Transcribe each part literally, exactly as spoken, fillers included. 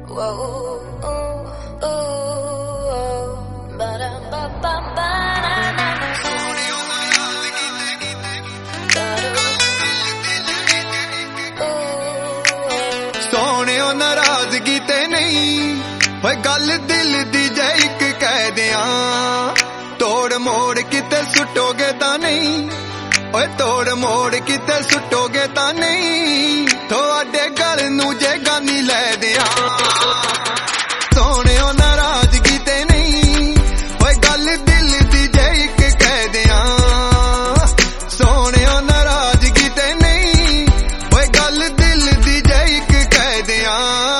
सोहणियों नाराजगी ते नहीं ओए गल दिल दी जे इक कह दियां तोड़ मोड़ किते सुटोगे तां नहीं ओए तोड़ मोड़ किते सुटोगे तां नहीं थोड़े गल नू जे गानी लै दियां सोहणियों नाराजगी ते नहीं ओए गल दिल दी जे इक कह दियां सोहणियों नाराजगी ते नहीं ओए गल दिल दी जे इक कह दियां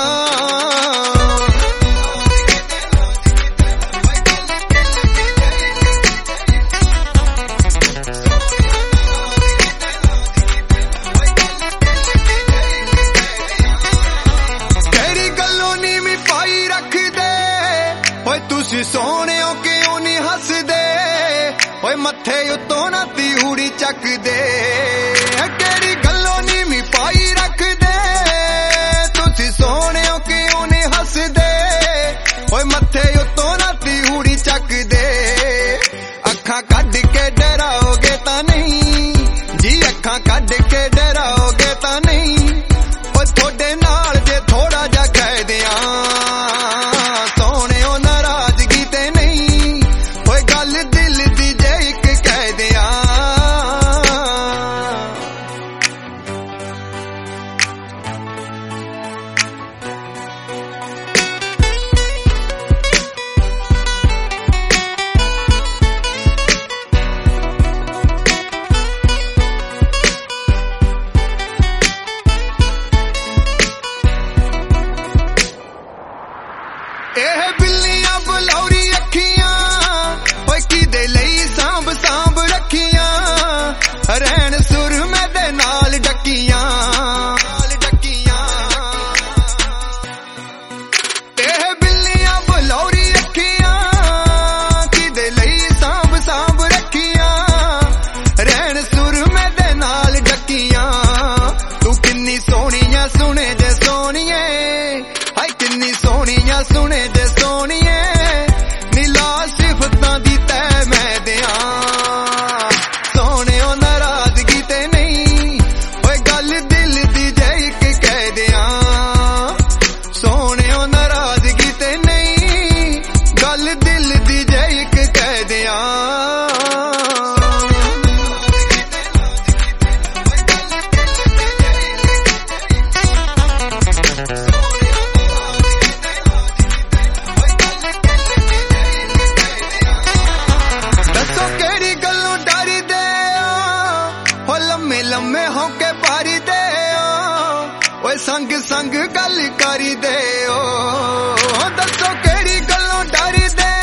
तुसी सोहणियों क्यों नहीं हसदे ओए मत्थे उत्तों ना तिहूड़ी चकदे केड़ी गल्लों नी मी पाई रखदे तुसी सोहणियों क्यों नहीं हसदे ओए मत्थे उत्तों ना तिहूड़ी चकदे अखां कढ के डराओगे तां नहीं जी अखां कढ के डराओगे तां नहीं ओए थोड़े नाल जे थोड़ा जा कह दियां एह बिल्लियां बलौरी अखियां ओए किदे लई सांभ सांभ रखियां रहन सुर में दे नाल डकियां एह बिल्लियां बलौरी अखियां किदे लई सांभ सांभ रखियां रहन सुर में दे नाल डकियां तू किन्नी सोहणियां सुने जे सोहणिए हाय किन्नी सोहणियां सुने जे सोहणिए नीला सिफतां दी तै मैं दियां सोहणियों नाराजगी ते नहीं ओए गल दिल दी जे इक कह दियां सोहणियों नाराजगी ते नहीं गल दिल दी जे इक कह दियां लम्मे लम्मे होके पारी दे ओए संग संग गल करी दे दसो केड़ी गल्लों डरी दे